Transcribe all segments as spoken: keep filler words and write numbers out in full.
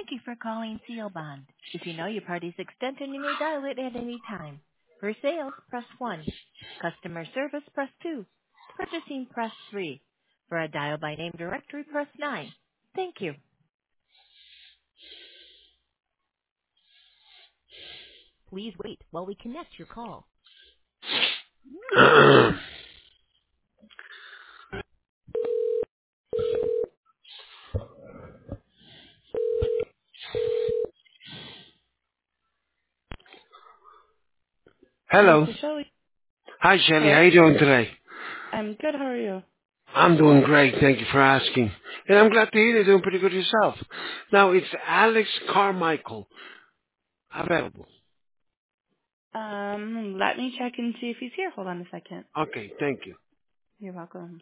Thank you for calling Seal Bond. If you know your party's extension, you may dial it at any time. For sales, press one. Customer service, press two. Purchasing, press three. For a dial by name directory, press nine. Thank you. Please wait while we connect your call. This Hello. is Shelly. Hi, Shelly. How Hello? you doing today? I'm good. How are you? I'm doing great. Thank you for asking. And I'm glad to hear you're doing pretty good yourself. Now, it's Alex Carmichael available. Um, let me check and see if he's here. Hold on a second. Okay, thank you. You're welcome.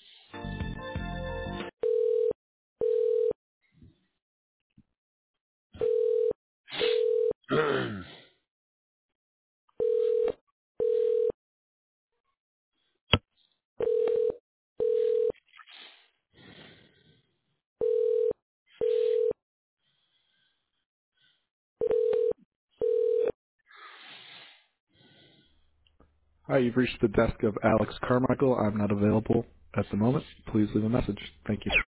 Hi, you've reached the desk of Alex Carmichael. I'm not available at the moment. Please leave a message. Thank you.